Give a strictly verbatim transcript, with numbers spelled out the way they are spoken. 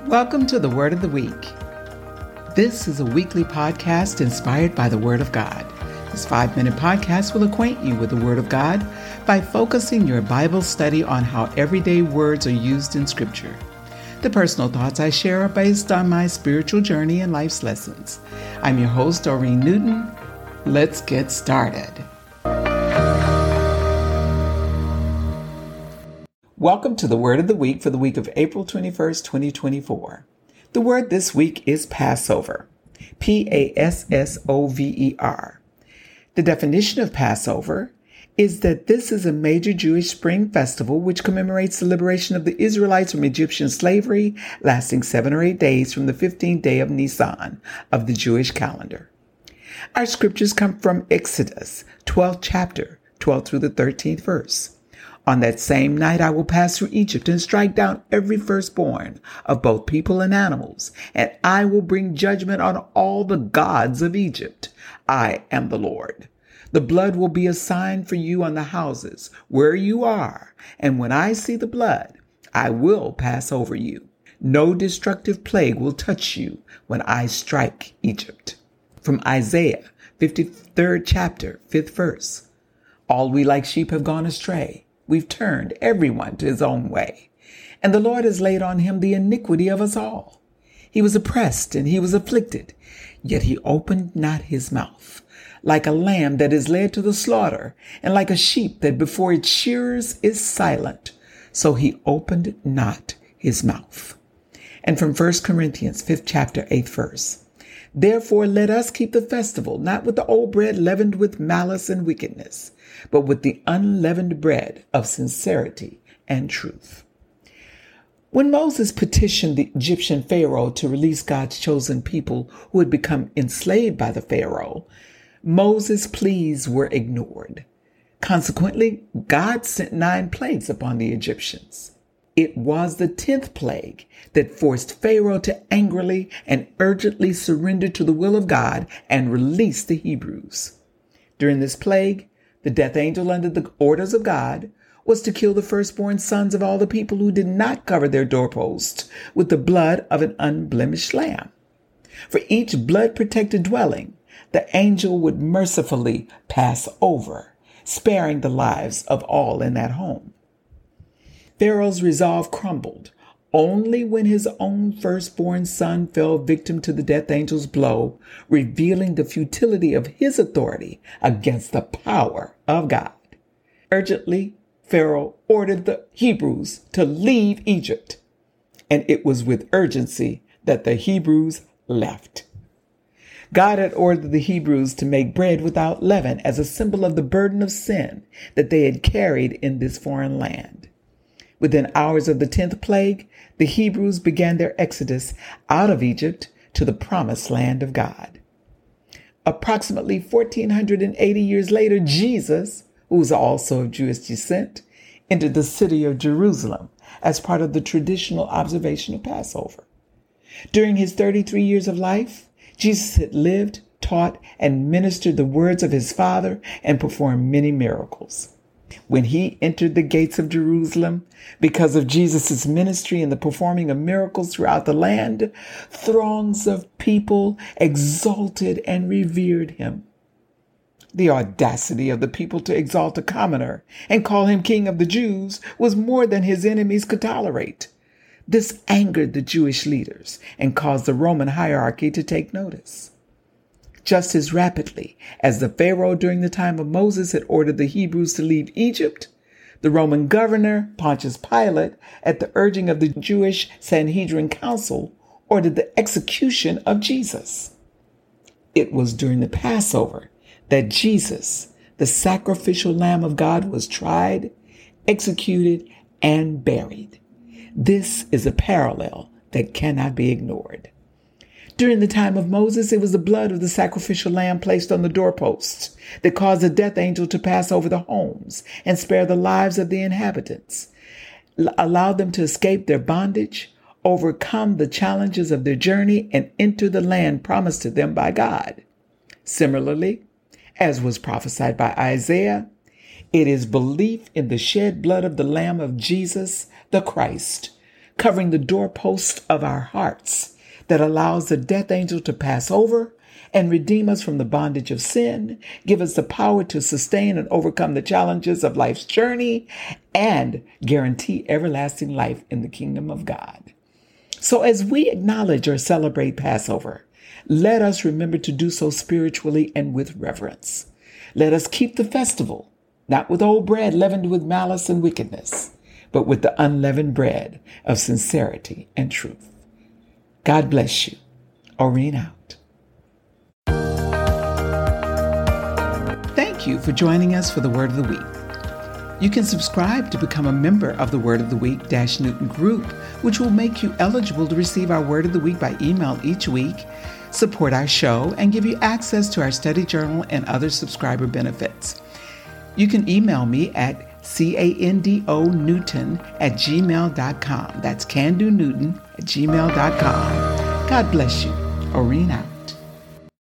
Welcome to the Word of the Week. This is a weekly podcast inspired by the Word of God. This five-minute podcast will acquaint you with the Word of God by focusing your Bible study on how everyday words are used in Scripture. The personal thoughts I share are based on my spiritual journey and life's lessons. I'm your host, Doreen Newton. Let's get started. Welcome to the Word of the Week for the week of April twenty-first, twenty twenty-four. The word this week is Passover, P A S S O V E R. The definition of Passover is that this is a major Jewish spring festival which commemorates the liberation of the Israelites from Egyptian slavery, lasting seven or eight days from the fifteenth day of Nisan of the Jewish calendar. Our scriptures come from Exodus, twelfth chapter, twelfth through the thirteenth verse. On that same night I will pass through Egypt and strike down every firstborn of both people and animals, and I will bring judgment on all the gods of Egypt. I am the Lord. The blood will be a sign for you on the houses where you are, and when I see the blood, I will pass over you. No destructive plague will touch you when I strike Egypt. From Isaiah, fifty-third chapter, fifth verse. All we like sheep have gone astray. We've turned everyone to his own way, and the Lord has laid on him the iniquity of us all. He was oppressed and he was afflicted, yet he opened not his mouth. Like a lamb that is led to the slaughter, and like a sheep that before its shearers is silent, so he opened not his mouth. And from First Corinthians, fifth chapter, eighth verse. Therefore let us keep the festival, not with the old bread leavened with malice and wickedness, but with the unleavened bread of sincerity and truth. When Moses petitioned the Egyptian Pharaoh to release God's chosen people who had become enslaved by the Pharaoh, Moses' pleas were ignored. Consequently, God sent nine plagues upon the Egyptians. It was the tenth plague that forced Pharaoh to angrily and urgently surrender to the will of God and release the Hebrews. During this plague, the death angel, under the orders of God, was to kill the firstborn sons of all the people who did not cover their doorposts with the blood of an unblemished lamb. For each blood-protected dwelling, the angel would mercifully pass over, sparing the lives of all in that home. Pharaoh's resolve crumbled only when his own firstborn son fell victim to the death angel's blow, revealing the futility of his authority against the power of God. Urgently, Pharaoh ordered the Hebrews to leave Egypt, and it was with urgency that the Hebrews left. God had ordered the Hebrews to make bread without leaven as a symbol of the burden of sin that they had carried in this foreign land. Within hours of the tenth plague, the Hebrews began their exodus out of Egypt to the promised land of God. Approximately one thousand four hundred eighty years later, Jesus, who was also of Jewish descent, entered the city of Jerusalem as part of the traditional observation of Passover. During his thirty-three years of life, Jesus had lived, taught, and ministered the words of his Father and performed many miracles. When he entered the gates of Jerusalem, because of Jesus' ministry and the performing of miracles throughout the land, throngs of people exalted and revered him. The audacity of the people to exalt a commoner and call him King of the Jews was more than his enemies could tolerate. This angered the Jewish leaders and caused the Roman hierarchy to take notice. Just as rapidly as the Pharaoh during the time of Moses had ordered the Hebrews to leave Egypt, the Roman governor, Pontius Pilate, at the urging of the Jewish Sanhedrin Council, ordered the execution of Jesus. It was during the Passover that Jesus, the sacrificial Lamb of God, was tried, executed, and buried. This is a parallel that cannot be ignored. During the time of Moses, it was the blood of the sacrificial lamb placed on the doorposts that caused the death angel to pass over the homes and spare the lives of the inhabitants, allowed them to escape their bondage, overcome the challenges of their journey, and enter the land promised to them by God. Similarly, as was prophesied by Isaiah, it is belief in the shed blood of the Lamb of Jesus, the Christ, covering the doorposts of our hearts that allows the death angel to pass over and redeem us from the bondage of sin, give us the power to sustain and overcome the challenges of life's journey, and guarantee everlasting life in the kingdom of God. So as we acknowledge or celebrate Passover, let us remember to do so spiritually and with reverence. Let us keep the festival, not with old bread leavened with malice and wickedness, but with the unleavened bread of sincerity and truth. God bless you. Oreen out. Thank you for joining us for the Word of the Week. You can subscribe to become a member of the Word of the Week Dash Newton group, which will make you eligible to receive our Word of the Week by email each week, support our show, and give you access to our study journal and other subscriber benefits. You can email me at candonewton at gmail dot com. That's candonewton at gmail dot com. God bless you. Oreen out.